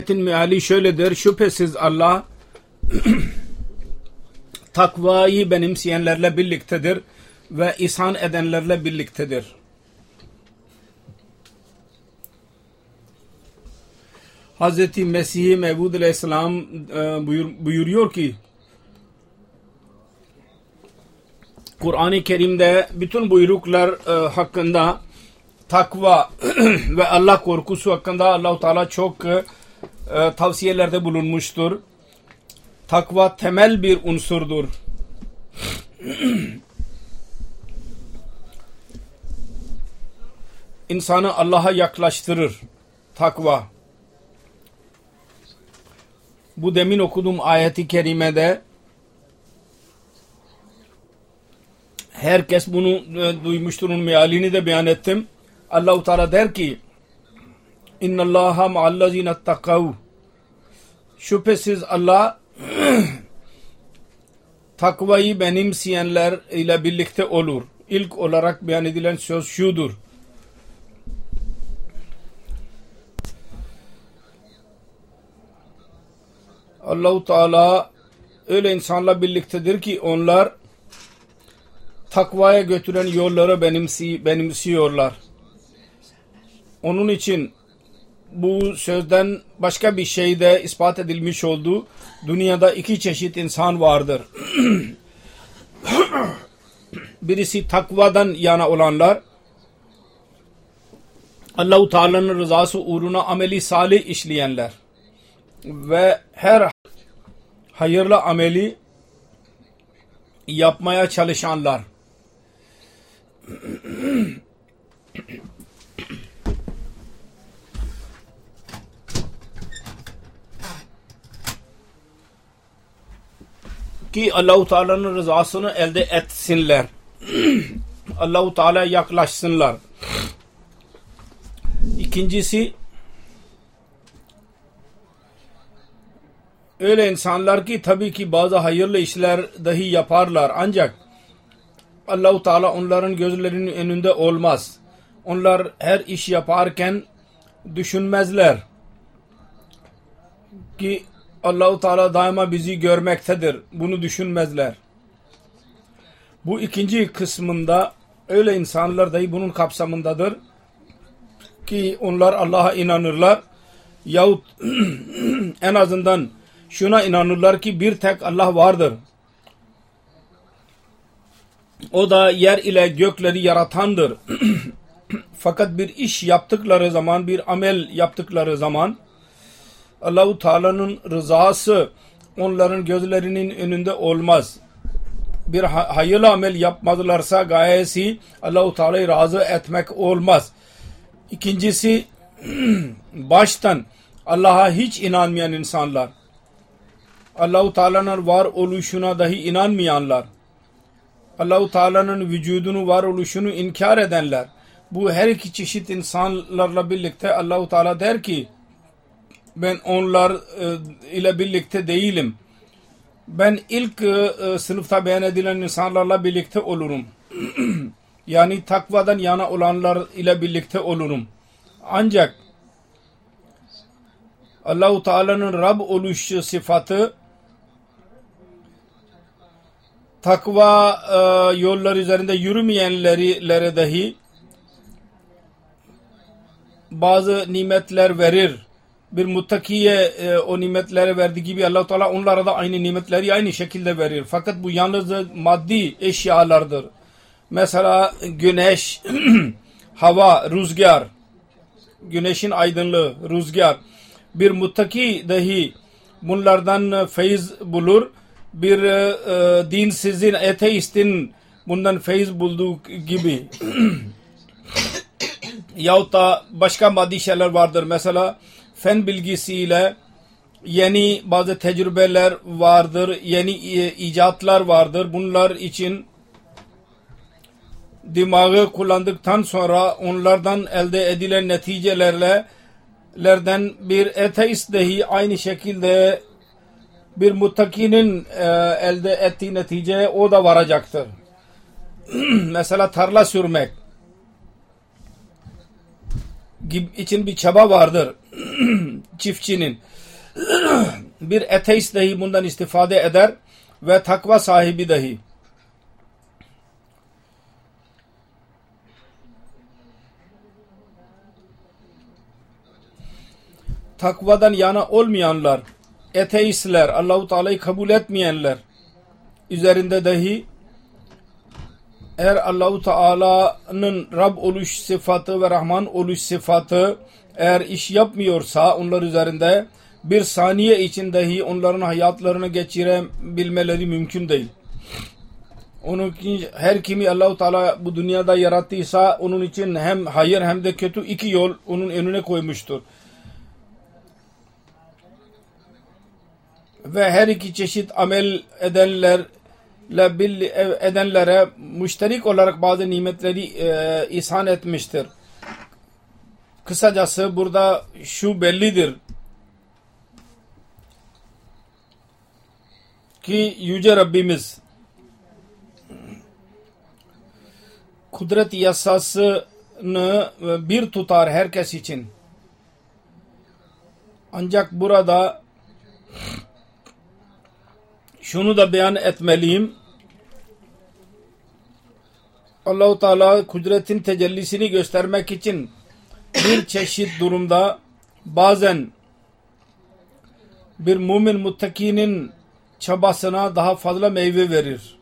Meali şöyledir: şüphesiz Allah takvayı benimseyenlerle birliktedir ve ihsan edenlerle birliktedir. Hz. Mesih Mevud Aleyhisselam buyuruyor ki Kur'an-ı Kerim'de bütün buyruklar hakkında takva ve Allah korkusu hakkında Allah-u Teala çok tavsiyelerde bulunmuştur. Takva temel bir unsurdur. İnsanı Allah'a yaklaştırır takva. Bu demin okuduğum ayeti kerimede herkes bunu duymuştur. Onun mealini de beyan ettim. Allah-u Teala der ki İnnallaha ma'allazine takav. Şüphesiz Allah takvayı benimseyenler ile birlikte olur. İlk olarak beyan edilen söz şudur: Allah-u Teala öyle insanla birliktedir ki onlar takvaya götüren yolları benimsiyorlar. Onun için bu sözden başka bir şey de ispat edilmiş oldu. Dünyada iki çeşit insan vardır. Birisi takvadan yana olanlar, Allah-u Teala'nın rızası uğruna ameli salih işleyenler ve her hayırlı ameli yapmaya çalışanlar. Ki Allah-u Teala'nın rızasını elde etsinler. Allah-u Teala'ya yaklaşsınlar. İkincisi, öyle insanlar ki tabii ki bazı hayırlı işler dahi yaparlar. Ancak Allah-u Teala onların gözlerinin önünde olmaz. Onlar her iş yaparken düşünmezler ki Allah-u Teala daima bizi görmektedir. Bunu düşünmezler. Bu ikinci kısmında öyle insanlar dahi bunun kapsamındadır ki onlar Allah'a inanırlar yahut en azından şuna inanırlar ki bir tek Allah vardır. O da yer ile gökleri yaratandır. Fakat bir iş yaptıkları zaman, bir amel yaptıkları zaman Allah-u Teala'nın rızası onların gözlerinin önünde olmaz. Bir hayırlı amel yapmadılarsa gayesi Allah-u Teala'yı razı etmek olmaz. İkincisi, baştan Allah'a hiç inanmayan insanlar, Allah-u Teala'nın var oluşuna dahi inanmayanlar, Allah-u Teala'nın vücudunu, var oluşunu inkar edenler, bu her iki çeşit insanlarla birlikte Allah-u Teala der ki ben onlar ile birlikte değilim. Ben ilk sınıfta beyan edilen insanlarla birlikte olurum. Yani takvadan yana olanlar ile birlikte olurum. Ancak Allah-u Teala'nın Rab oluş sıfatı takva yolları üzerinde yürümeyenlere dahi bazı nimetler verir. Bir muttakiye o nimetleri verdiği gibi Allah-u Teala onlara da aynı nimetleri aynı şekilde verir. Fakat bu yalnız maddi eşyalardır. Mesela güneş, hava, rüzgar, güneşin aydınlığı, rüzgar. Bir muttaki dahi bunlardan feyiz bulur. Bir dinsizin, ateistin bundan feyiz bulduğu gibi. Yahut da başka maddi şeyler vardır. Mesela fen bilgisiyle yeni bazı tecrübeler vardır, yeni icatlar vardır. Bunlar için dimağı kullandıktan sonra onlardan elde edilen neticelerden bir ateist dahi aynı şekilde bir muttakinin elde ettiği neticeye o da varacaktır. Mesela tarla sürmek için bir çaba vardır. çiftçinin. Bir ateist dahi bundan istifade eder ve takva sahibi dahi. Takvadan yana olmayanlar, ateistler, Allah-u Teala'yı kabul etmeyenler üzerinde dahi eğer Allah-u Teala'nın Rab oluş sıfatı ve Rahman oluş sıfatı eğer iş yapmıyorsa onlar üzerinde bir saniye için dahi onların hayatlarını geçirebilmeleri mümkün değil. Onun için her kimi Allah-u Teala bu dünyada yarattıysa onun için hem hayır hem de kötü iki yol onun önüne koymuştur. Ve her iki çeşit amel edenlere müşterik olarak bazı nimetleri ihsan etmiştir. Kısacası burada şu bellidir ki Yüce Rabbimiz kudret yasasını bir tutar herkes için. Ancak burada şunu da beyan etmeliyim. Allah-u Teala kudretin tecellisini göstermek için bir çeşit durumda bazen bir mümin muttakinin çabasına daha fazla meyve verir.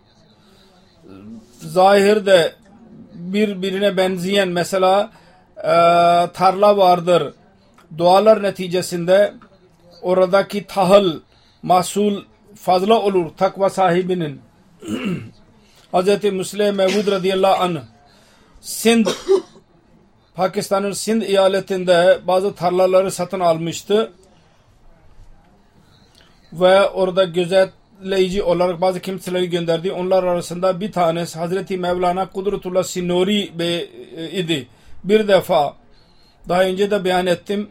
Zahirde birbirine benzeyen mesela tarla vardır. Dualar neticesinde oradaki tahıl, mahsul fazla olur takva sahibinin. Hz. Müslim Mevud radıyallahu anh Pakistan'ın Sind eyaletinde bazı tarlaları satın almıştı ve orada gözetleyici olarak bazı kimseleri gönderdi. Onlar arasında bir tanesi Hazreti Mevlana Kudretullah Sinori idi. Bir defa daha önce de beyan ettim.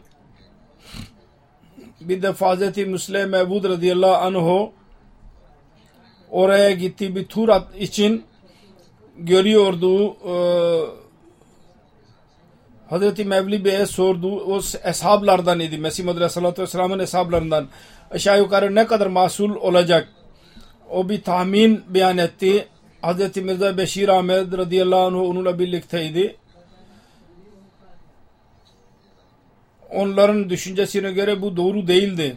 Bir defa Hz. Müslim Mevud radıyallahu anh oraya gitti bir tur için görüyordu. Hazreti Mevli Bey'e sordu. O eshablardan idi. Mesih Muhammed Aleyhisselatü Vesselam'ın eshablarından. Aşağı yukarı ne kadar mahsul olacak? O bir tahmin beyan etti. Hazreti Mirza Beşir Ahmed radıyallahu anh onunla birlikteydi. Onların düşüncesine göre bu doğru değildi.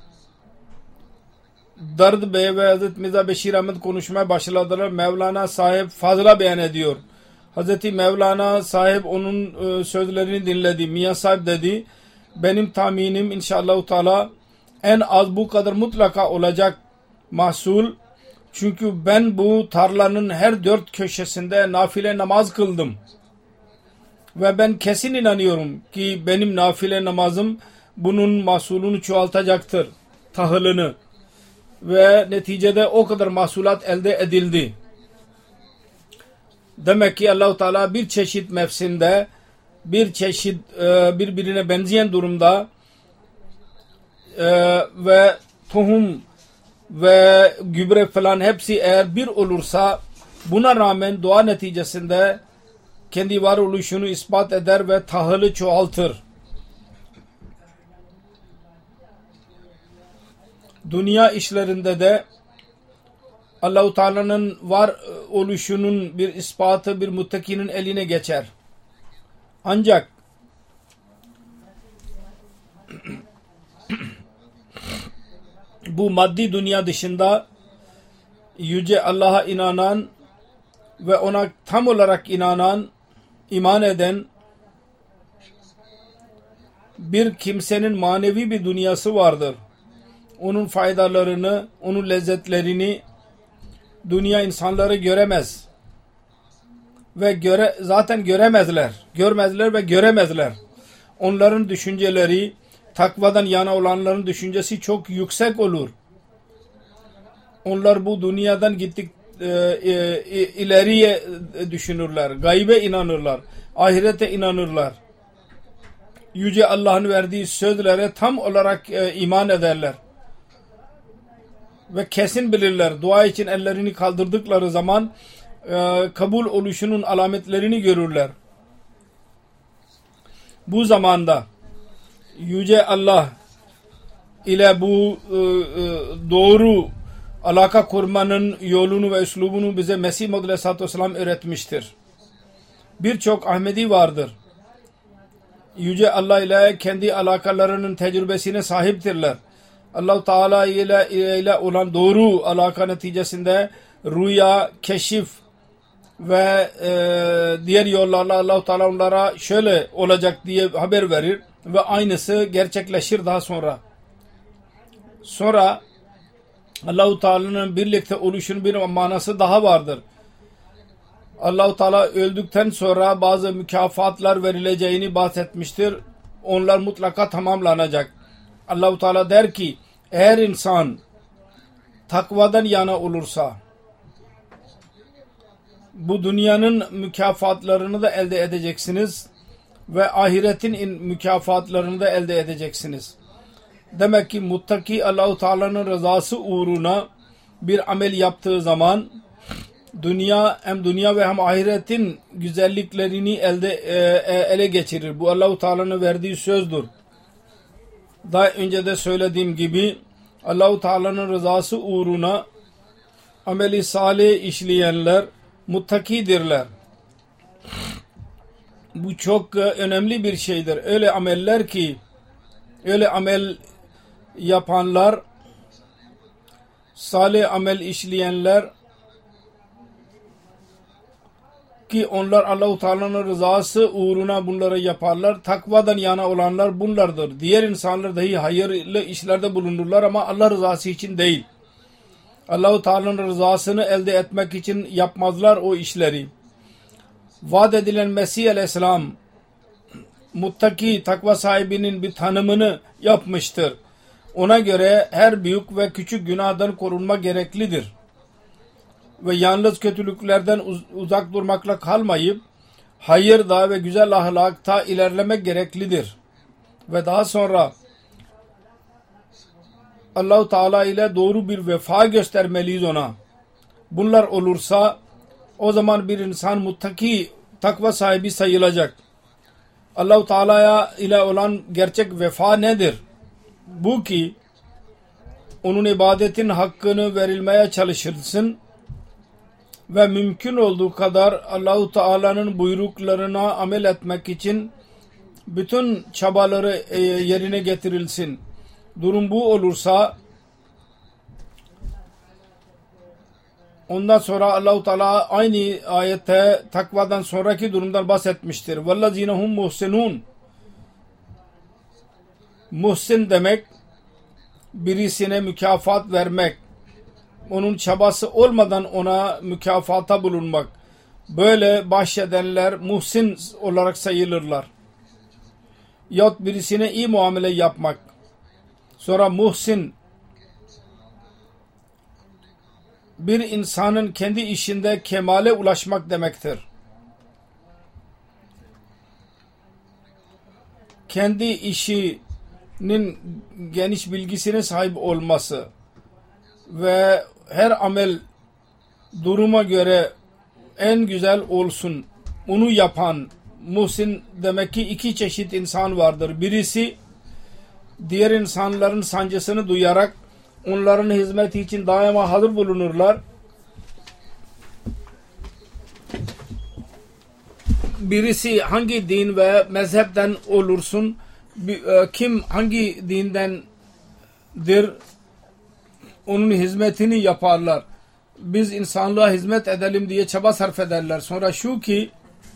Dard Bey ve Hazreti Mirza Beşir Ahmed konuşmaya başladılar. Mevlana sahip fazla beyan ediyor. Hazreti Mevlana sahip onun sözlerini dinledi. Miyan sahip dedi, benim tahminim inşallah Teala en az bu kadar mutlaka olacak mahsul. Çünkü ben bu tarlanın her dört köşesinde nafile namaz kıldım. Ve ben kesin inanıyorum ki benim nafile namazım bunun mahsulunu çoğaltacaktır. Tahılını. Ve neticede o kadar mahsulat elde edildi. Demek ki Allah-u Teala bir çeşit mevsimde, bir çeşit birbirine benzeyen durumda ve tohum ve gübre falan hepsi eğer bir olursa buna rağmen dua neticesinde kendi varoluşunu ispat eder ve tahılı çoğaltır. Dünya işlerinde de Allah-u Teala'nın var oluşunun bir ispatı bir muttakinin eline geçer. Ancak bu maddi dünya dışında Yüce Allah'a inanan ve ona tam olarak iman eden bir kimsenin manevi bir dünyası vardır. Onun faydalarını, onun lezzetlerini dünya insanları göremez. Ve zaten göremezler. Görmezler ve göremezler. Onların düşünceleri, takvadan yana olanların düşüncesi çok yüksek olur. Onlar bu dünyadan gittik ileriye düşünürler. Gaybe inanırlar. Ahirete inanırlar. Yüce Allah'ın verdiği sözlere tam olarak iman ederler. Ve kesin bilirler. Dua için ellerini kaldırdıkları zaman kabul oluşunun alametlerini görürler. Bu zamanda Yüce Allah ile bu doğru alaka kurmanın yolunu ve üslubunu bize Mesih Maud Aleyhisselatü Vesselam öğretmiştir. Birçok Ahmedi vardır. Yüce Allah ile kendi alakalarının tecrübesine sahiptirler. Allah-u Teala ile olan doğru alaka neticesinde rüya, keşif ve diğer yollarla Allah-u Teala onlara şöyle olacak diye haber verir ve aynısı gerçekleşir daha sonra. Sonra Allah-u Teala'nın birlikte oluşunun bir manası daha vardır. Allah-u Teala öldükten sonra bazı mükafatlar verileceğini bahsetmiştir. Onlar mutlaka tamamlanacak. Allah-u Teala der ki eğer insan takvadan yana olursa bu dünyanın mükafatlarını da elde edeceksiniz ve ahiretin mükafatlarını da elde edeceksiniz. Demek ki muttaki Allah-u Teala'nın rızası uğruna bir amel yaptığı zaman hem dünya ve hem ahiretin güzelliklerini ele geçirir. Bu Allah-u Teala'nın verdiği sözdür. Daha önce de söylediğim gibi Allah-u Teala'nın rızası uğruna ameli salih işleyenler muttakidirler. Bu çok önemli bir şeydir. Öyle ameller ki öyle amel yapanlar, salih amel işleyenler ki onlar Allah-u Teala'nın rızası uğruna bunları yaparlar. Takvadan yana olanlar bunlardır. Diğer insanlar dahi hayırlı işlerde bulunurlar ama Allah rızası için değil. Allah-u Teala'nın rızasını elde etmek için yapmazlar o işleri. Vaat edilen Mesih Aleyhisselam muttaki takva sahibinin bir tanımını yapmıştır. Ona göre her büyük ve küçük günahdan korunma gereklidir. Ve yalnız kötülüklerden uzak durmakla kalmayıp hayırda ve güzel ahlakta ilerlemek gereklidir. Ve daha sonra Allah-u Teala ile doğru bir vefa göstermeliyiz ona. Bunlar olursa o zaman bir insan muttaki takva sahibi sayılacak. Allah-u Teala ile olan gerçek vefa nedir? Bu ki onun ibadetin hakkını verilmeye çalışırsın ve mümkün olduğu kadar Allah-u Teala'nın buyruklarına amel etmek için bütün çabaları yerine getirilsin. Durum bu olursa ondan sonra Allah-u Teala aynı ayette takvadan sonraki durumdan bahsetmiştir. وَالَّذِينَ هُمْ مُحْسِنُونَ Muhsin demek birisine mükafat vermek. Onun çabası olmadan ona mükafata bulunmak. Böyle bahşedenler muhsin olarak sayılırlar. Yahut birisine iyi muamele yapmak. Sonra muhsin bir insanın kendi işinde kemale ulaşmak demektir. Kendi işinin geniş bilgisine sahip olması ve her amel duruma göre en güzel olsun. Onu yapan muhsin demek ki iki çeşit insan vardır. Birisi diğer insanların sancısını duyarak onların hizmeti için daima hazır bulunurlar. Birisi hangi din ve mezhepten olursun, kim hangi dindendir, onun hizmetini yaparlar. Biz insanlığa hizmet edelim diye çaba sarf ederler. Sonra şu ki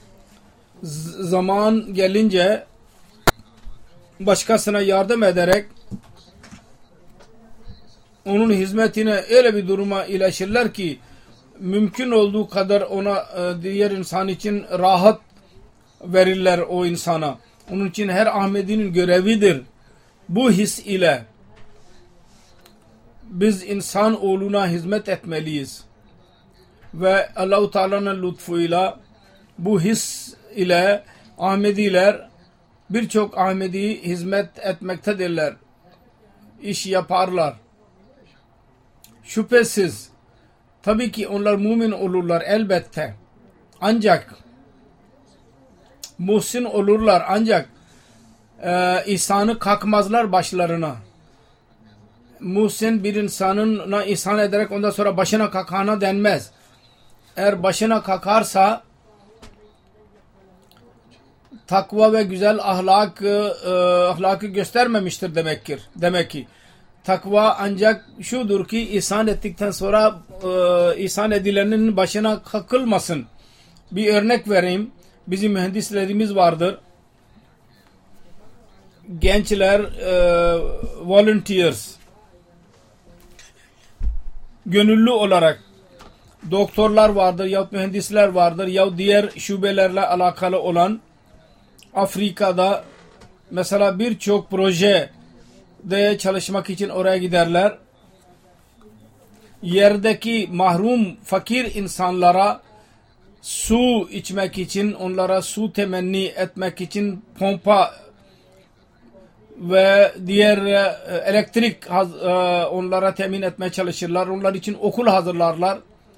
zaman gelince başkasına yardım ederek onun hizmetine öyle bir duruma iletişirler ki mümkün olduğu kadar ona diğer insan için rahat verirler o insana. Onun için her Ahmedi'nin görevidir. Bu his ile biz insan oğluna hizmet etmeliyiz. Ve Allah-u Teala'nın lütfuyla bu his ile Ahmediler birçok Ahmedi hizmet etmektedirler. İş yaparlar. Şüphesiz tabii ki onlar mümin olurlar elbette. Ancak muhsin olurlar ancak ihsanı kalkmazlar başlarına. Muhsin bir insanına ihsan ederek ondan sonra başına kakana denmez. Eğer başına kakarsa takva ve güzel ahlakı göstermemiştir demek ki. Takva ancak şudur ki ihsan ettikten sonra ihsan edilenin başına kakılmasın. Bir örnek vereyim. Bizim mühendislerimiz vardır. Gençler volunteers gönüllü olarak doktorlar vardır yahut mühendisler vardır yahut diğer şubelerle alakalı olan Afrika'da mesela birçok projede çalışmak için oraya giderler. Yerdeki mahrum fakir insanlara su içmek için, onlara su temenni etmek için pompa ve diğer elektrik onlara temin etmeye çalışırlar. Onlar için okul hazırlarlar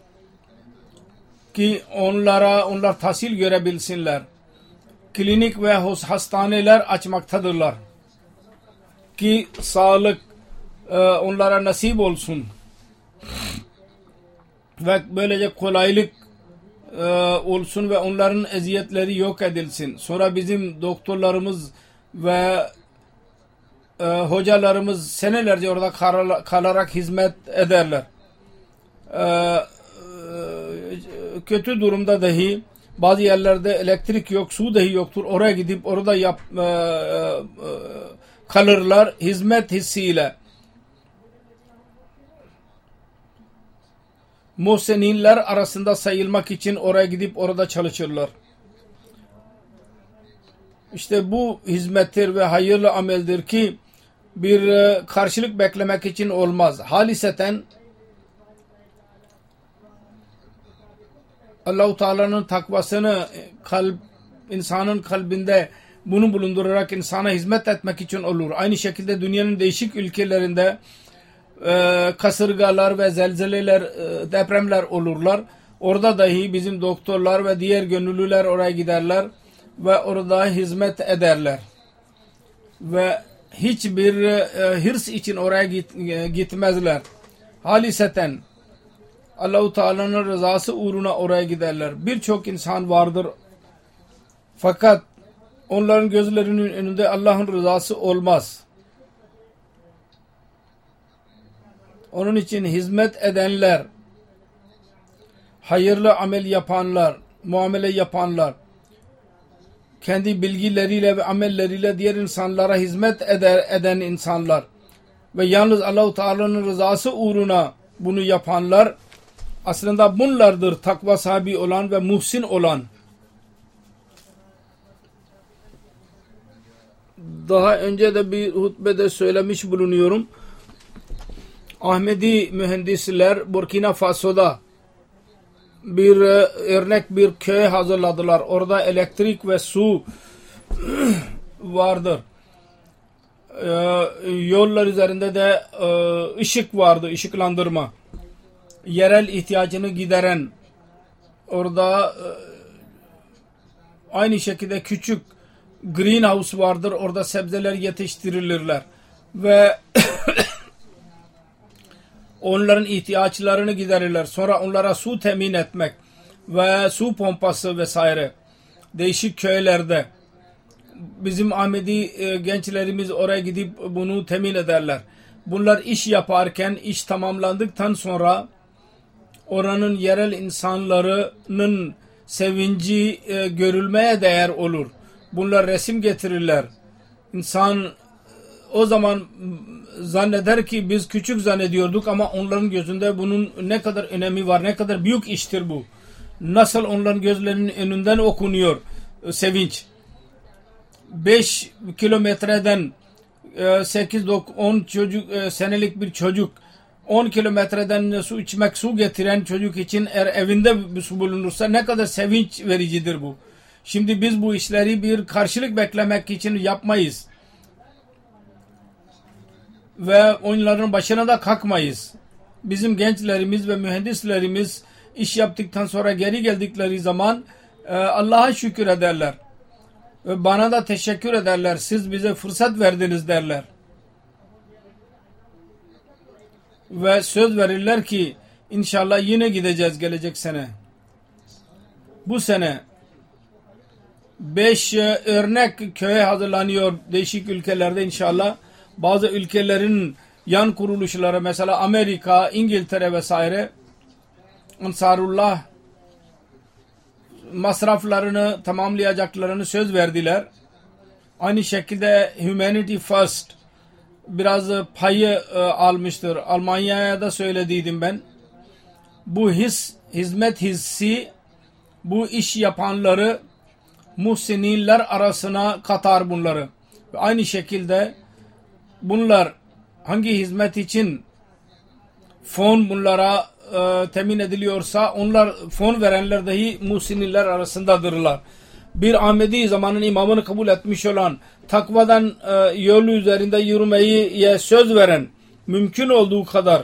ki onlar tahsil görebilsinler. Klinik ve hastaneler açmaktadırlar ki sağlık onlara nasip olsun ve böylece kolaylık olsun ve onların eziyetleri yok edilsin. Sonra bizim doktorlarımız ve hocalarımız senelerce orada kalarak hizmet ederler. Kötü durumda dahi bazı yerlerde elektrik yok, su dahi yoktur. Oraya gidip orada kalırlar hizmet hissiyle. Muhsinler arasında sayılmak için oraya gidip orada çalışırlar. İşte bu hizmettir ve hayırlı ameldir ki bir karşılık beklemek için olmaz. Haliseten Allah-u Teala'nın takvasını insanın kalbinde bunu bulundurarak insana hizmet etmek için olur. Aynı şekilde dünyanın değişik ülkelerinde kasırgalar ve zelzeleler, depremler olurlar. Orada dahi bizim doktorlar ve diğer gönüllüler oraya giderler ve orada hizmet ederler. Ve hiçbir hırs için oraya gitmezler. Haliseten Allah-u Teala'nın rızası uğruna oraya giderler. Birçok insan vardır. Fakat onların gözlerinin önünde Allah'ın rızası olmaz. Onun için hizmet edenler, hayırlı amel yapanlar, muamele yapanlar, kendi bilgileriyle ve amelleriyle diğer insanlara hizmet eden insanlar ve yalnız Allah-u Teala'nın rızası uğruna bunu yapanlar aslında bunlardır takva sahibi olan ve muhsin olan. Daha önce de bir hutbede söylemiş bulunuyorum. Ahmedi mühendisler Burkina Faso'da bir örnek bir köy hazırladılar. Orada elektrik ve su vardır. Yollar üzerinde de ışık vardı, ışıklandırma. Yerel ihtiyacını gideren orada aynı şekilde küçük greenhouse vardır. Orada sebzeler yetiştirilirler ve onların ihtiyaçlarını giderirler. Sonra onlara su temin etmek ve su pompası vesaire değişik köylerde bizim Ahmedi gençlerimiz oraya gidip bunu temin ederler. Bunlar iş yaparken iş tamamlandıktan sonra oranın yerel insanların sevinci görülmeye değer olur. Bunlar resim getirirler. İnsan o zaman zanneder ki biz küçük zannediyorduk ama onların gözünde bunun ne kadar önemi var, ne kadar büyük iştir bu. Nasıl onların gözlerinin önünden okunuyor sevinç. 5 kilometreden 8-10 çocuk senelik bir çocuk 10 kilometreden su getiren çocuk için eğer evinde bir su bulunursa ne kadar sevinç vericidir bu. Şimdi biz bu işleri bir karşılık beklemek için yapmayız. Ve onların başına da kalkmayız. Bizim gençlerimiz ve mühendislerimiz iş yaptıktan sonra geri geldikleri zaman Allah'a şükür ederler. Ve bana da teşekkür ederler. Siz bize fırsat verdiniz derler. Ve söz verirler ki inşallah yine gideceğiz gelecek sene. Bu sene 5 örnek köye hazırlanıyor değişik ülkelerde inşallah. Bazı ülkelerin yan kuruluşları mesela Amerika, İngiltere vesaire Ansarullah masraflarını tamamlayacaklarını söz verdiler. Aynı şekilde Humanity First biraz payı almıştır. Almanya'ya da söylediydim ben. Bu hizmet hissi bu iş yapanları muhsinler arasına katar bunları. Ve aynı şekilde bunlar hangi hizmet için fon bunlara temin ediliyorsa onlar fon verenler dahi muhsinler arasındadırlar. Bir Ahmedi zamanın imamını kabul etmiş olan takvadan yolu üzerinde yürümeyi söz veren mümkün olduğu kadar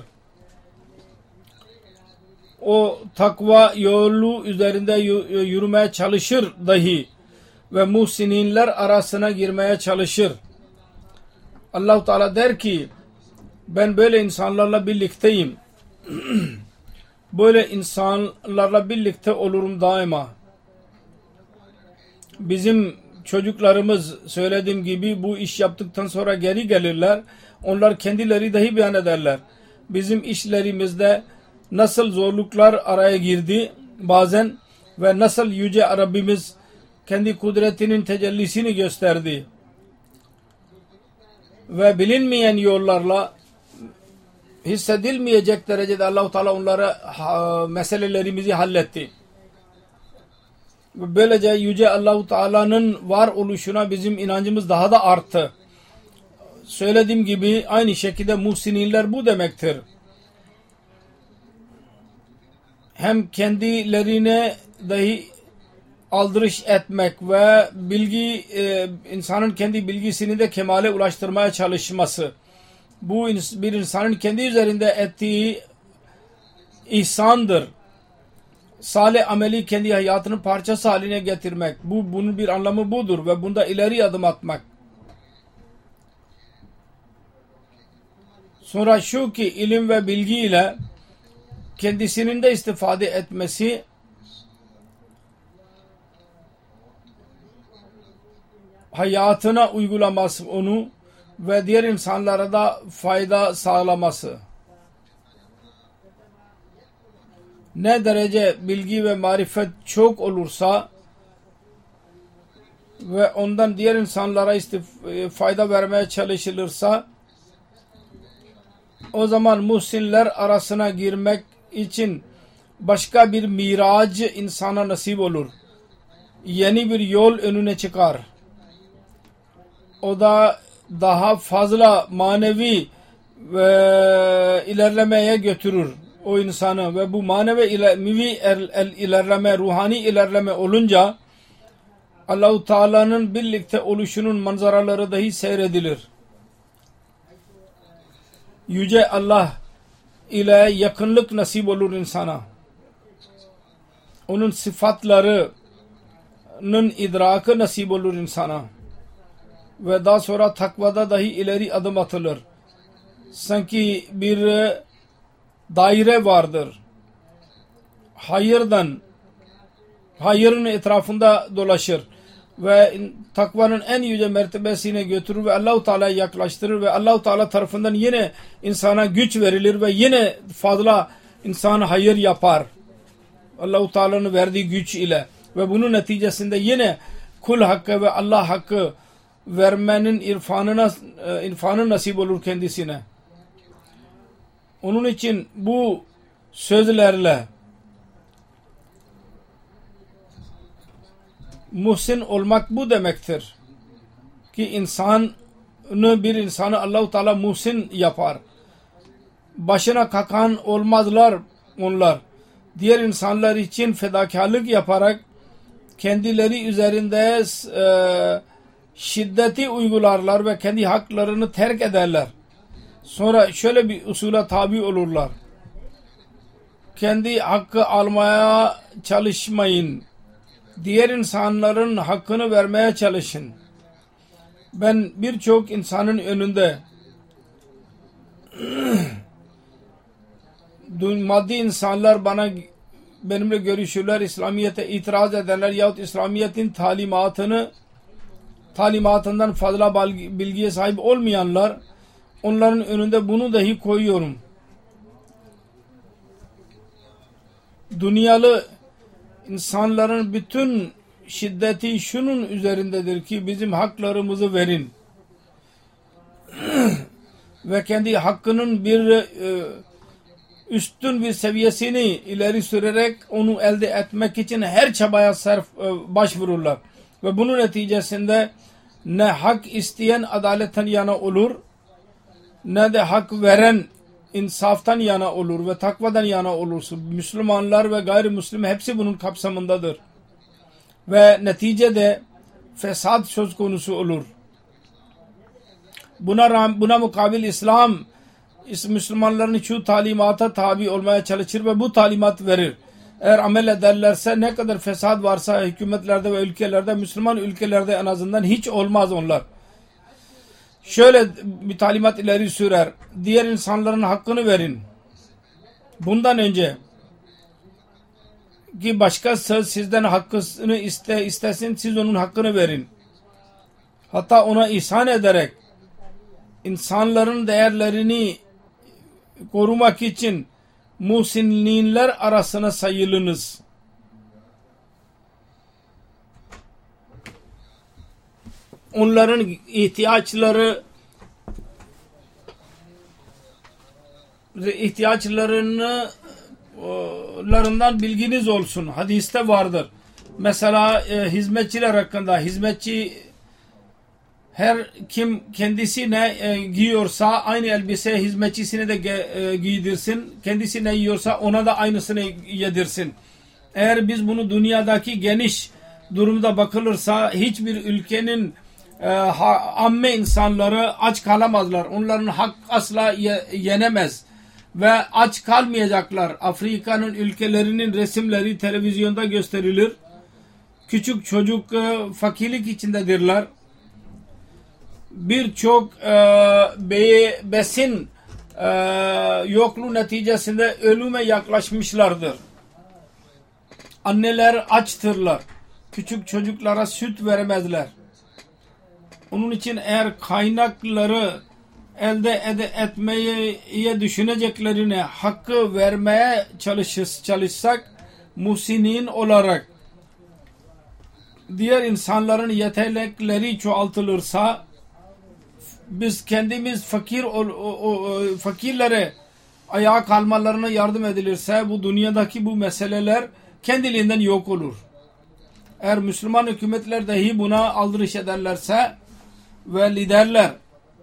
o takva yolu üzerinde yürümeye çalışır dahi ve muhsinler arasına girmeye çalışır. Allah-u Teala der ki ben böyle insanlarla birlikteyim. Böyle insanlarla birlikte olurum daima. Bizim çocuklarımız söylediğim gibi bu iş yaptıktan sonra geri gelirler. Onlar kendileri dahi beyan ederler. Bizim işlerimizde nasıl zorluklar araya girdi bazen ve nasıl Yüce Rabbimiz kendi kudretinin tecellisini gösterdi. Ve bilinmeyen yollarla hissedilmeyecek derecede Allah-u Teala onlara meselelerimizi halletti. Böylece Yüce Allah-u Teala'nın var oluşuna bizim inancımız daha da arttı. Söylediğim gibi aynı şekilde muhsinler bu demektir. Hem kendilerine dahi aldırış etmek ve bilgi insanın kendi bilgisini de kemale ulaştırmaya çalışması. Bu bir insanın kendi üzerinde ettiği ihsandır. Salih ameli kendi hayatının parçası haline getirmek. Bunun bir anlamı budur ve bunda ileri adım atmak. Sonra şu ki ilim ve bilgi ile kendisinin de istifade etmesi hayatına uygulaması onu ve diğer insanlara da fayda sağlaması. Ne derece bilgi ve marifet çok olursa ve ondan diğer insanlara fayda vermeye çalışılırsa o zaman muhsinler arasına girmek için başka bir miraç insana nasip olur. Yeni bir yol önüne çıkar. O da daha fazla manevi ve ilerlemeye götürür o insanı ve bu manevi ilerleme, ruhani ilerleme olunca Allah-u Teala'nın birlikte oluşunun manzaraları dahi seyredilir. Yüce Allah ile yakınlık nasip olur insana. Onun sıfatlarının idrakı nasip olur insana. Ve daha sonra takvada dahi ileri adım atılır. Sanki bir daire vardır. Hayırın etrafında dolaşır ve takvanın en yüce mertebesine götürür ve Allah-u Teala'ya yaklaştırır ve Allah-u Teala tarafından yine insana güç verilir ve yine fazla insan hayır yapar. Allah-u Teala'nın verdiği güç ile ve bunun neticesinde yine kul hakkı ve Allah hakkı vermenin irfanı nasip olur kendisine. Onun için bu sözlerle muhsin olmak bu demektir ki bir insanı Allah-u Teala muhsin yapar. Başına kakan olmazlar onlar. Diğer insanlar için fedakarlık yaparak kendileri üzerinde şiddeti uygularlar ve kendi haklarını terk ederler. Sonra şöyle bir usula tabi olurlar. Kendi hakkı almaya çalışmayın. diğer insanların hakkını vermeye çalışın. Ben birçok insanın önünde maddi insanlar benimle görüşürler, İslamiyet'e itiraz ederler yahut İslamiyet'in talimatından fazla bilgiye sahip olmayanlar, onların önünde bunu dahi koyuyorum. Dünyalı insanların bütün şiddeti şunun üzerindedir ki bizim haklarımızı verin. Ve kendi hakkının bir üstün bir seviyesini ileri sürerek onu elde etmek için her çabaya başvururlar. Ve bunun neticesinde ne hak isteyen adaletten yana olur, ne de hak veren insaftan yana olur ve takvadan yana olursun. Müslümanlar ve gayrimüslim hepsi bunun kapsamındadır. Ve neticede fesat söz konusu olur. Buna mukabil İslam Müslümanların şu talimata tabi olmaya çalışır ve bu talimat verir. Eğer amel ederlerse ne kadar fesat varsa hükümetlerde ve ülkelerde, Müslüman ülkelerde en azından hiç olmaz onlar. Şöyle bir talimat ileri sürer. Diğer insanların hakkını verin. Bundan önce ki başkası sizden hakkını istesin, siz onun hakkını verin. Hatta ona ihsan ederek insanların değerlerini korumak için muhsinler arasına sayılınız. Onların ihtiyaçlarından bilginiz olsun. Hadiste vardır. Mesela hizmetçiler hakkında, hizmetçi her kim kendisi ne giyiyorsa aynı elbise hizmetçisine de giydirsin. Kendisi ne yiyorsa ona da aynısını yedirsin. Eğer biz bunu dünyadaki geniş durumda bakılırsa hiçbir ülkenin amme insanları aç kalamazlar. Onların hak asla yenemez. Ve aç kalmayacaklar. Afrika'nın ülkelerinin resimleri televizyonda gösterilir. Küçük çocuk fakirlik içindedirler. Birçok besin yokluğu neticesinde ölüme yaklaşmışlardır. Anneler açtırlar. Küçük çocuklara süt veremezler. Onun için eğer kaynakları elde etmeye düşüneceklerine hakkı vermeye çalışsak muhsinin olarak diğer insanların yetenekleri çoğaltılırsa biz kendimiz fakirlere ayağa kalmalarına yardım edilirse bu dünyadaki bu meseleler kendiliğinden yok olur. Eğer Müslüman hükümetler dahi buna aldırış ederlerse ve liderler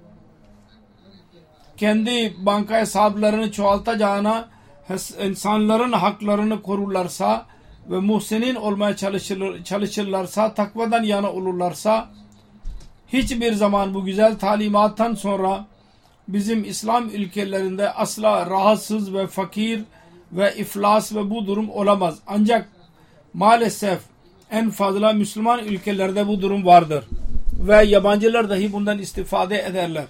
kendi banka hesaplarını çoğaltacağına insanların haklarını korurlarsa ve muhsinin olmaya çalışırlarsa, takvadan yana olurlarsa hiçbir zaman bu güzel talimattan sonra bizim İslam ülkelerinde asla rahatsız ve fakir ve iflas ve bu durum olamaz. Ancak maalesef en fazla Müslüman ülkelerde bu durum vardır. Ve yabancılar dahi bundan istifade ederler.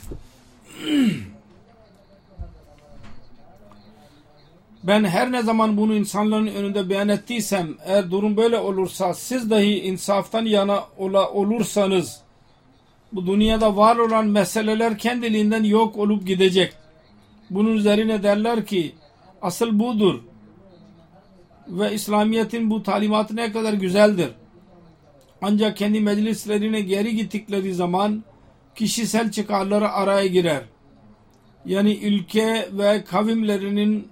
Ben her ne zaman bunu insanların önünde beyan ettiysem, eğer durum böyle olursa, siz dahi insaftan yana olursanız, bu dünyada var olan meseleler kendiliğinden yok olup gidecek. Bunun üzerine derler ki, asıl budur. Ve İslamiyet'in bu talimatı ne kadar güzeldir. Ancak kendi meclislerine geri gittikleri zaman, kişisel çıkarları araya girer. Yani ülke ve kavimlerinin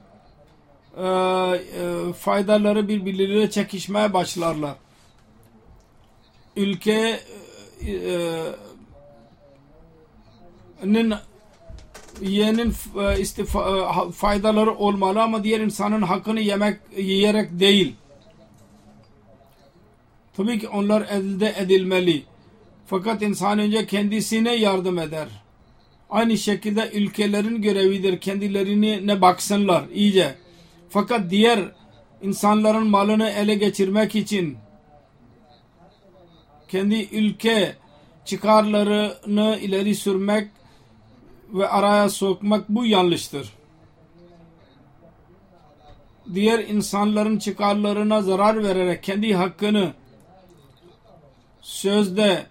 faydaları birbirleriyle çekişmeye başlarlar. Ülkenin faydaları olmalı ama diğer insanın hakkını yiyerek değil. Tabii ki onlar elde edilmeli. Fakat insan önce kendisine yardım eder. Aynı şekilde ülkelerin görevidir. Kendilerine baksınlar iyice. Fakat diğer insanların malını ele geçirmek için kendi ülke çıkarlarını ileri sürmek ve araya sokmak bu yanlıştır. Diğer insanların çıkarlarına zarar vererek kendi hakkını sözde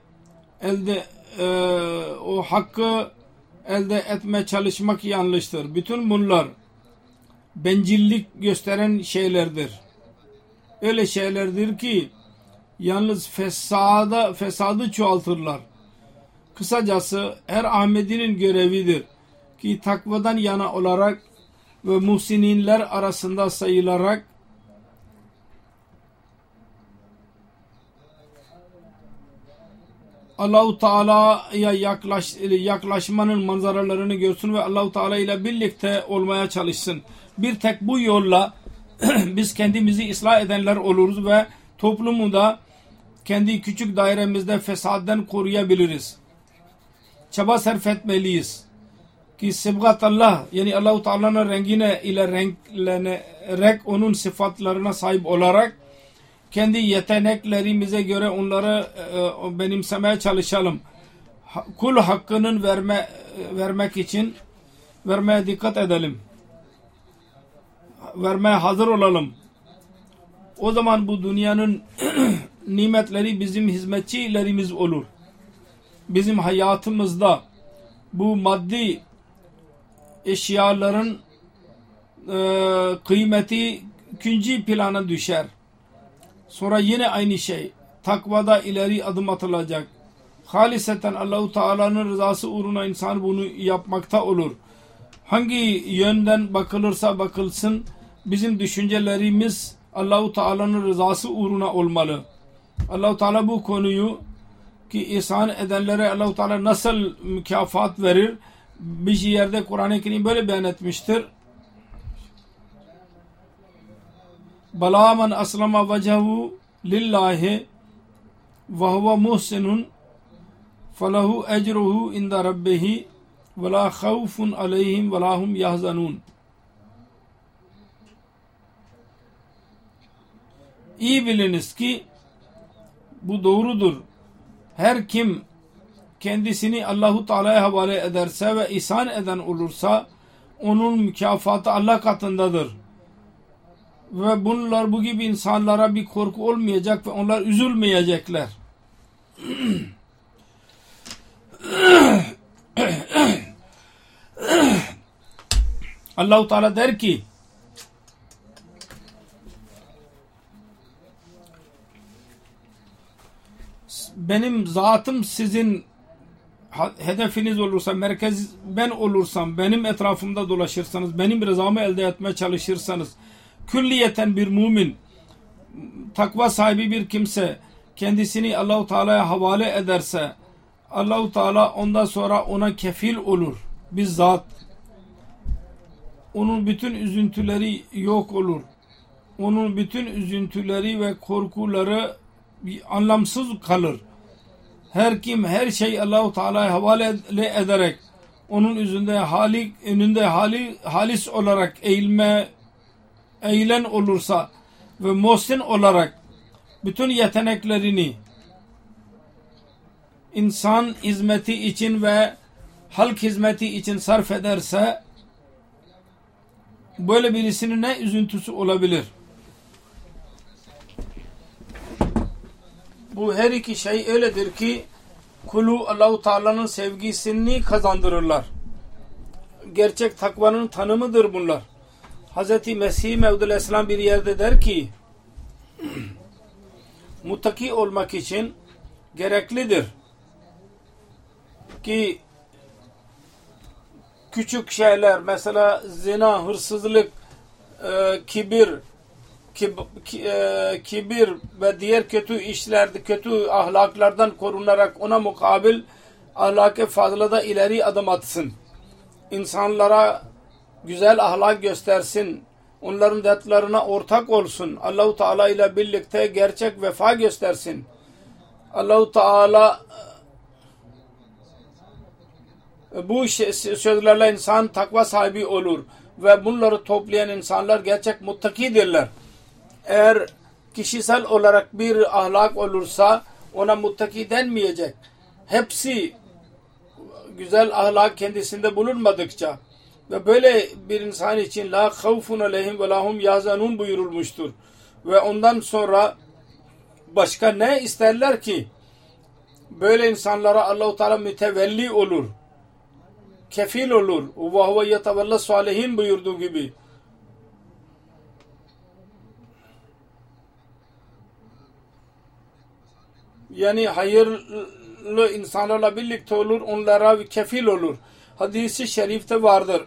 o hakkı elde etme çalışmak yanlıştır. Bütün bunlar bencillik gösteren şeylerdir. Öyle şeylerdir ki yalnız fesadı çoğaltırlar. Kısacası her Ahmedi'nin görevidir ki takvadan yana olarak ve muhsininler arasında sayılarak Allah-u Teala'ya yaklaşmanın manzaralarını görsün ve Allah-u Teala ile birlikte olmaya çalışsın. Bir tek bu yolla biz kendimizi ıslah edenler oluruz ve toplumu da kendi küçük dairemizde fesaddan koruyabiliriz. Çaba sarf etmeliyiz ki sıbgat Allah, yani Allah-u Teala'nın rengine ile renklenerek onun sıfatlarına sahip olarak kendi yeteneklerimize göre onları benimsemeye çalışalım. Kul hakkının vermek için vermeye dikkat edelim. Vermeye hazır olalım. O zaman bu dünyanın nimetleri bizim hizmetçilerimiz olur. Bizim hayatımızda bu maddi eşyaların kıymeti ikinci plana düşer. Sonra yine aynı şey. Takvada ileri adım atılacak. Haliseten Allah-u Teala'nın rızası uğruna insan bunu yapmakta olur. Hangi yönden bakılırsa bakılsın bizim düşüncelerimiz Allah-u Teala'nın rızası uğruna olmalı. Allah-u Teala bu konuyu ki ihsan edenlere Allah-u Teala nasıl mükafat verir bir yerde Kur'an-ı Kerim böyle beyan etmiştir. Bala men aslama vechehu lillahi ve huve muhsinun felahu ecruhu inda rabbihi ve la havfun aleyhim ve lahum yahzanun. İyi biliniz ki bu doğrudur. Her kim kendisini Allah-u Teala'ya havale ederse ve ihsan eden olursa onun mükafatı Allah katındadır. Ve bunlar bu gibi insanlara bir korku olmayacak ve onlar üzülmeyecekler. Allah-u Teala der ki benim zatım sizin hedefiniz olursa, merkez ben olursam, benim etrafımda dolaşırsanız, benim rızamı elde etmeye çalışırsanız, külliyeten bir mümin, takva sahibi bir kimse kendisini Allah-u Teala'ya havale ederse, Allah-u Teala ondan sonra ona kefil olur. Bizzat onun bütün üzüntüleri yok olur. Onun bütün üzüntüleri ve korkuları anlamsız kalır. Her kim her şey Allah-u Teala'ya havale ederek onun önünde halis olarak eğilen olursa ve muhsin olarak bütün yeteneklerini insan hizmeti için ve halk hizmeti için sarf ederse böyle birisinin ne üzüntüsü olabilir? Bu her iki şey öyledir ki kulu Allah-u Teala'nın sevgisini kazandırırlar. Gerçek takvanın tanımıdır bunlar. Hz. Mesih Mevd Aleyhisselam bir yerde der ki muttaki olmak için gereklidir ki küçük şeyler, mesela zina, hırsızlık, kibir ve diğer kötü işlerde, kötü ahlaklardan korunarak ona mukabil ahlak-ı fazlada ileri adım atsın. İnsanlara güzel ahlak göstersin. Onların dertlerine ortak olsun. Allah-u Teala ile birlikte gerçek vefa göstersin. Allah-u Teala bu sözlerle insan takva sahibi olur ve bunları toplayan insanlar gerçek muttakidirler. Eğer kişisel olarak bir ahlak olursa ona muttaki denmeyecek. Hepsi güzel ahlak kendisinde bulunmadıkça ve böyle bir insan için la havfun aleyhim ve lahum yahzanun buyurulmuştur. Ve ondan sonra başka ne isterler ki? Böyle insanlara Allah-u Teala mütevelli olur. Kefil olur. Ve huve yetevella salihin buyurduğu gibi. Yani hayırlı insanlarla birlikte olur. Onlara kefil olur. Hadis-i şerifte vardır.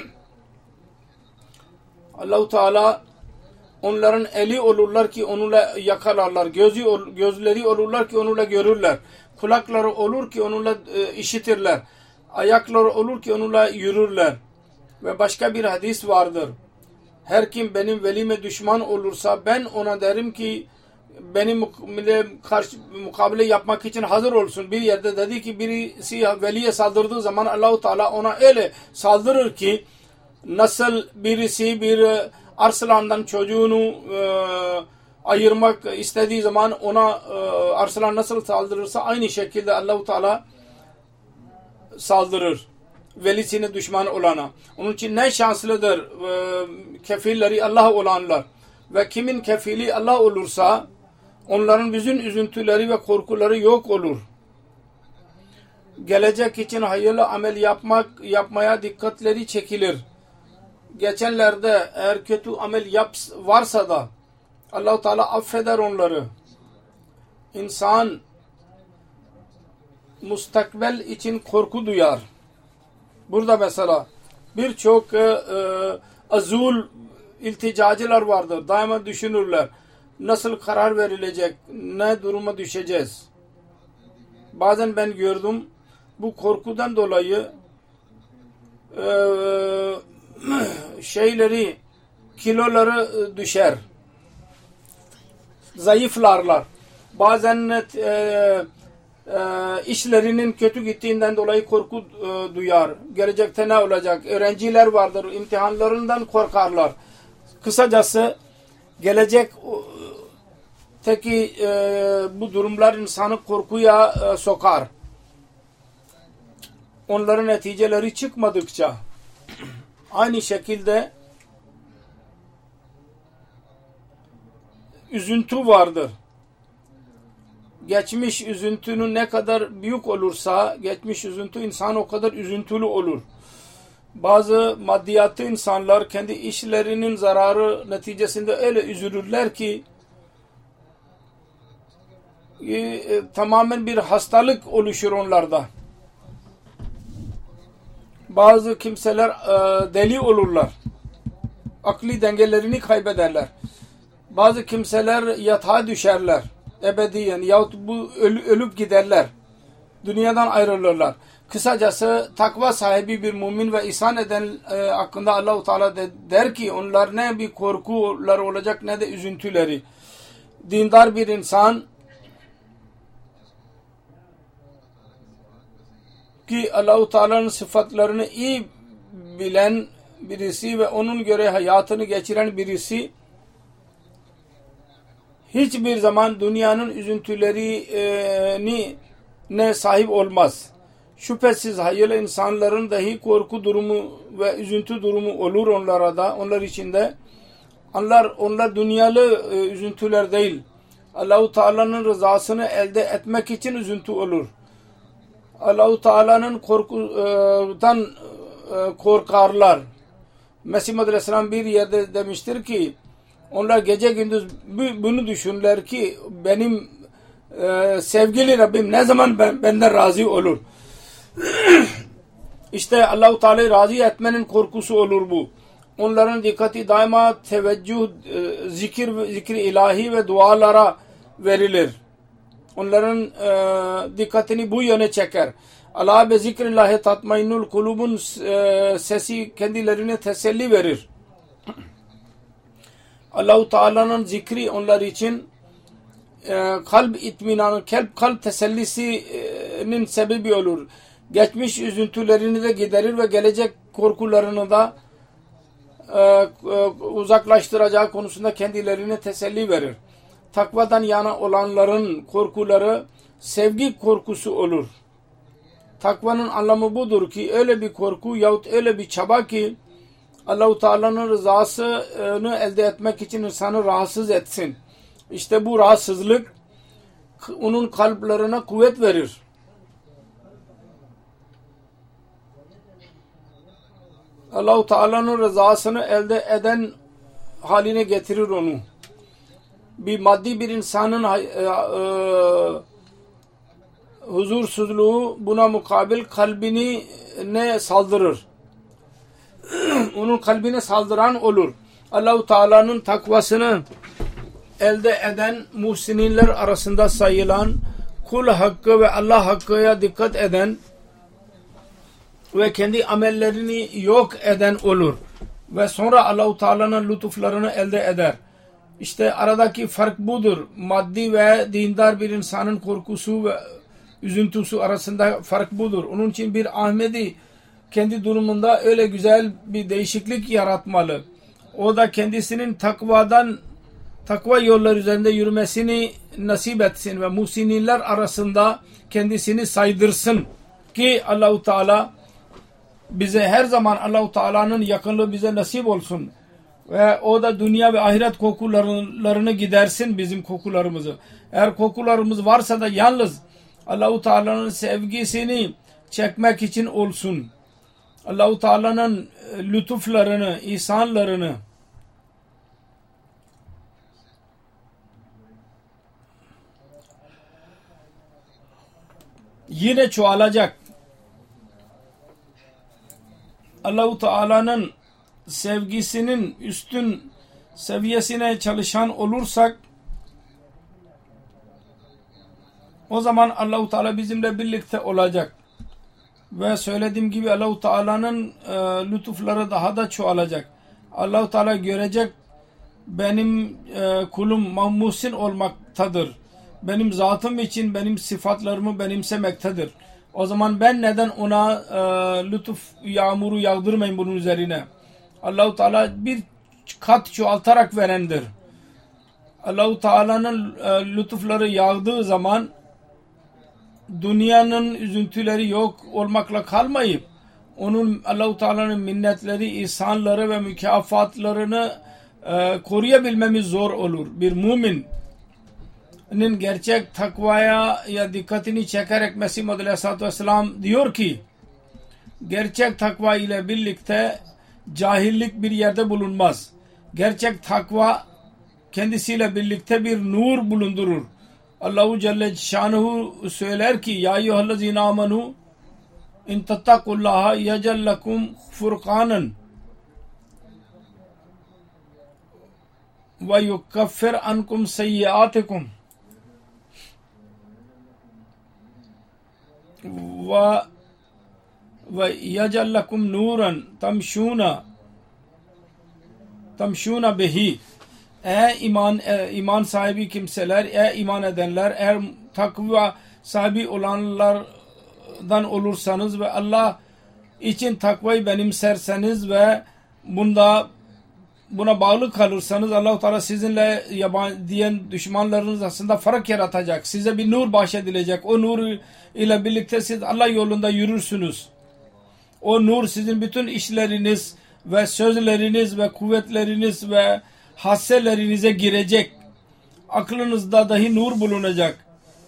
Allah-u Teala onların eli olurlar ki onunla yakalarlar. Gözleri olurlar ki onunla görürler. Kulakları olur ki onunla işitirler. Ayakları olur ki onunla yürürler. Ve başka bir hadis vardır. Her kim benim velime düşman olursa ben ona derim ki benim karşı mukabele yapmak için hazır olsun. Bir yerde dedi ki birisi veliye saldırdığı zaman Allah-u Teala ona öyle saldırır ki nasıl birisi bir arslandan çocuğunu ayırmak istediği zaman ona arslan nasıl saldırırsa aynı şekilde Allah-u Teala saldırır velisine düşman olana. Onun için ne şanslıdır kefilleri Allah olanlar. Ve kimin kefili Allah olursa onların bütün üzüntüleri ve korkuları yok olur. Gelecek için hayırlı amel yapmaya dikkatleri çekilir. Geçenlerde eğer kötü amel varsa da Allah-u Teala affeder onları. İnsan mustakbel için korku duyar. Burada mesela birçok azul ilticacılar vardır. Daima düşünürler. Nasıl karar verilecek? Ne duruma düşeceğiz? Bazen ben gördüm bu korkudan dolayı kiloları düşer. Zayıflarlar. Bazen işlerinin kötü gittiğinden dolayı korku duyar. Gelecekte ne olacak? Öğrenciler vardır. İmtihanlarından korkarlar. Kısacası gelecekteki bu durumlar insanı korkuya sokar. Onların neticeleri çıkmadıkça aynı şekilde üzüntü vardır. Geçmiş üzüntünün ne kadar büyük olursa geçmiş üzüntü insan o kadar üzüntülü olur. Bazı maddiyatı insanlar kendi işlerinin zararı neticesinde öyle üzülürler ki tamamen bir hastalık oluşur onlarda. Bazı kimseler deli olurlar. Akli dengelerini kaybederler. Bazı kimseler yatağa düşerler. Ebediyen yahut bu ölüp giderler. Dünyadan ayrılırlar. Kısacası takva sahibi bir mümin ve ihsan eden hakkında Allah-u Teala der ki onlar ne bir korkuları olacak ne de üzüntüleri. Dindar bir insan ki Allah-u Teala'nın sıfatlarını iyi bilen birisi ve onun göre hayatını geçiren birisi hiçbir zaman dünyanın üzüntülerini ne sahip olmaz. Şüphesiz hayırlı insanların dahi korku durumu ve üzüntü durumu olur onlara da, onlar içinde. Onlar dünyalı üzüntüler değil. Allah-u Teala'nın rızasını elde etmek için üzüntü olur. Allah-u Teala'nın korkudan korkarlar. Mesih Aleyhisselam bir yerde demiştir ki onlar gece gündüz bunu düşünürler ki benim sevgili Rabbim ne zaman benden razı olur. İşte Allah-u Teala'yı razı etmenin korkusu olur bu. Onların dikkati daima teveccüh, zikir ilahi ve dualara verilir. Onların dikkatini bu yöne çeker. Ala be zikrillahi tatmainnul kulubun sesi kendilerine teselli verir. Allah-u Teala'nın zikri onlar için kalp itminanı, kalp tesellisinin sebebi olur. Geçmiş üzüntülerini de giderir ve gelecek korkularını da uzaklaştıracağı konusunda kendilerine teselli verir. Takvadan yana olanların korkuları sevgi korkusu olur. Takvanın anlamı budur ki öyle bir korku yahut öyle bir çaba ki Allah-u Teala'nın rızasını elde etmek için insanı rahatsız etsin. İşte bu rahatsızlık onun kalplerine kuvvet verir. Allah-u Teala'nın rızasını elde eden haline getirir onu. Bir maddi bir insanın huzursuzluğu buna mukabil kalbini ne saldırır. Onun kalbine saldıran olur. Allah-u Teala'nın takvasını elde eden muhsinler arasında sayılan kul hakkı ve Allah hakkıya dikkat eden ve kendi amellerini yok eden olur. Ve sonra Allah-u Teala'nın lütuflarını elde eder. İşte aradaki fark budur. Maddi ve dindar bir insanın korkusu ve üzüntüsü arasında fark budur. Onun için bir Ahmedi kendi durumunda öyle güzel bir değişiklik yaratmalı. O da kendisinin takva yolları üzerinde yürümesini nasip etsin ve muhsinler arasında kendisini saydırsın ki Allah-u Teala bize her zaman Allah-u Teala'nın yakınlığı bize nasip olsun. Ve o da dünya ve ahiret kokularını gidersin bizim kokularımızı. Eğer kokularımız varsa da yalnız Allah-u Teala'nın sevgisini çekmek için olsun. Allah-u Teala'nın lütuflarını, ihsanlarını yine çoğalacak. Allah-u Teala'nın sevgisinin üstün seviyesine çalışan olursak o zaman Allah-u Teala bizimle birlikte olacak. Ve söylediğim gibi Allah-u Teala'nın lütufları daha da çoğalacak. Allah-u Teala görecek benim kulum muhsin olmaktadır. Benim zatım için benim sıfatlarımı benimsemektedir. O zaman ben neden ona lütuf yağmuru yağdırmayayım bunun üzerine? Allah-u Teala bir kat çoğaltarak verendir. Allah-u Teala'nın lütufları yağdığı zaman dünyanın üzüntüleri yok olmakla kalmayıp onun Allah-u Teala'nın minnetleri, ihsanları ve mükafatlarını koruyabilmemiz zor olur. Bir müminin gerçek takvaya dikkatini çekerek Mesih Muhammed Aleyhisselatü Vesselam diyor ki gerçek takva ile birlikte cahillik bir yerde bulunmaz. Gerçek takva kendisiyle birlikte bir nur bulundurur. Allahu Celle Şanuhu söyler ki ya eyyühellezine amenu in tattakullaha yecel lekum furkanen ve yukaffir ankum seyyiatikum ve yecel lekum nuran tamşuna bihi. İman sahibi kimseler, iman edenler, eğer takva sahibi olanlardan olursanız ve Allah için takvayı benimserseniz ve buna bağlı kalırsanız Allah-u Teala sizinle diyen düşmanlarınız aslında fark yaratacak. Size bir nur bahşedilecek. O nur ile birlikte siz Allah yolunda yürürsünüz. O nur sizin bütün işleriniz ve sözleriniz ve kuvvetleriniz ve hasselerinize girecek. Aklınızda dahi nur bulunacak.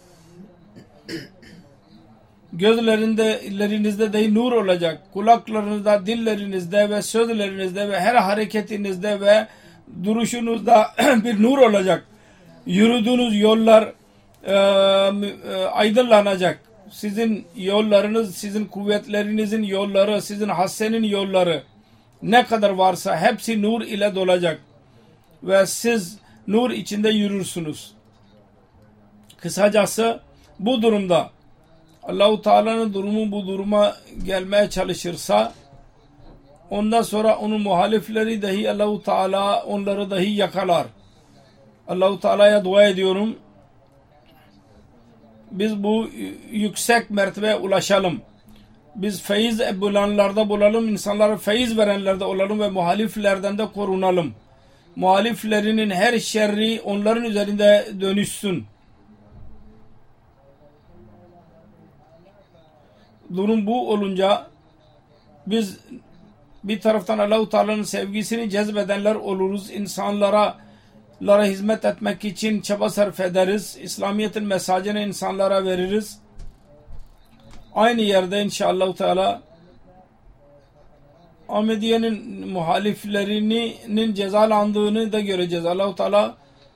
Gözlerinizde dahi nur olacak. Kulaklarınızda, dillerinizde ve sözlerinizde ve her hareketinizde ve duruşunuzda bir nur olacak. Yürüdüğünüz yollar aydınlanacak. Sizin yollarınız, sizin kuvvetlerinizin yolları, sizin hassenin yolları ne kadar varsa hepsi nur ile dolacak. Ve siz nur içinde yürürsünüz. Kısacası bu durumda Allah-u Teala'nın durumu bu duruma gelmeye çalışırsa ondan sonra onun muhalifleri dahi Allah-u Teala onları dahi yakalar. Allah-u Teala'ya dua ediyorum. Biz bu yüksek mertebeye ulaşalım. Biz feyiz bulanlarda bulalım, insanlara feyiz verenlerde olalım ve muhaliflerden de korunalım. Muhaliflerinin her şerri onların üzerinde dönüşsün. Durum bu olunca biz bir taraftan Allah-u Teala'nın sevgisini cezbedenler oluruz. İnsanlara hizmet etmek için çaba sarf ederiz. İslamiyet'in mesajını insanlara veririz. Aynı yerde inşallah Teala Ahmediye'nin muhaliflerinin cezalandığını da göreceğiz. Allah-u Teala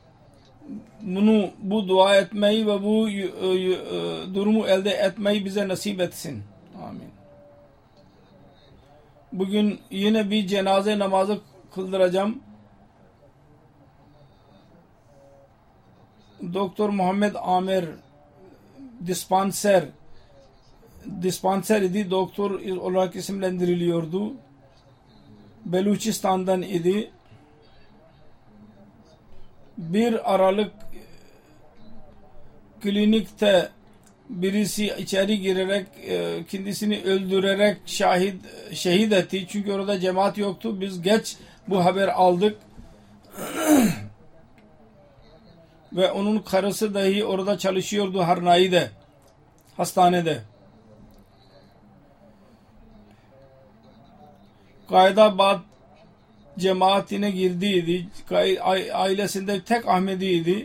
bu dua etmeyi ve bu durumu elde etmeyi bize nasip etsin. Amin. Bugün yine bir cenaze namazı kıldıracağım. Doktor Muhammed Amer dispanser idi. Doktor olarak isimlendiriliyordu. Beluçistan'dan idi. 1 Aralık klinikte birisi içeri girerek kendisini öldürerek şehit etti. Çünkü orada cemaat yoktu. Biz geç bu haber aldık. Ve onun karısı dahi orada çalışıyordu Harnai'de, hastanede. Kaidabad cemaatine girdiydi. Ailesinde tek Ahmediydi.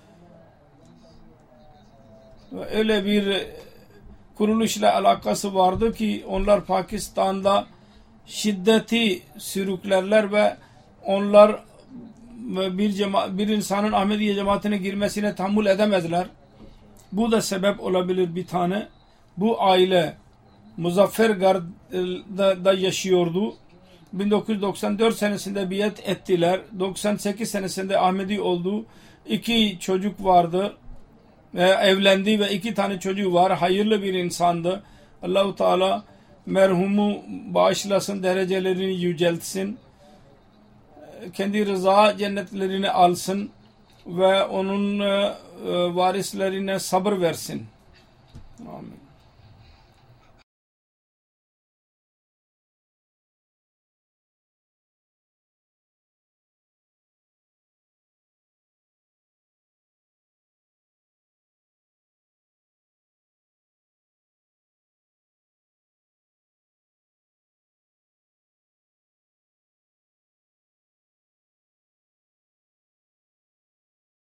Ve öyle bir kuruluşla alakası vardı ki onlar Pakistan'da şiddeti sürüklerler ve onlar bir insanın Ahmediye cemaatine girmesine tahammül edemezler. Bu da sebep olabilir bir tane. Bu aile Muzaffergard'da yaşıyordu. 1994 senesinde biat ettiler. 98 senesinde Ahmedi oldu. 2 çocuk vardı. Evlendi ve 2 tane çocuğu var. Hayırlı bir insandı. Allah-u Teala merhumu bağışlasın, derecelerini yüceltsin. Kendi rıza cennetlerini alsın ve onun varislerine sabır versin. Amin.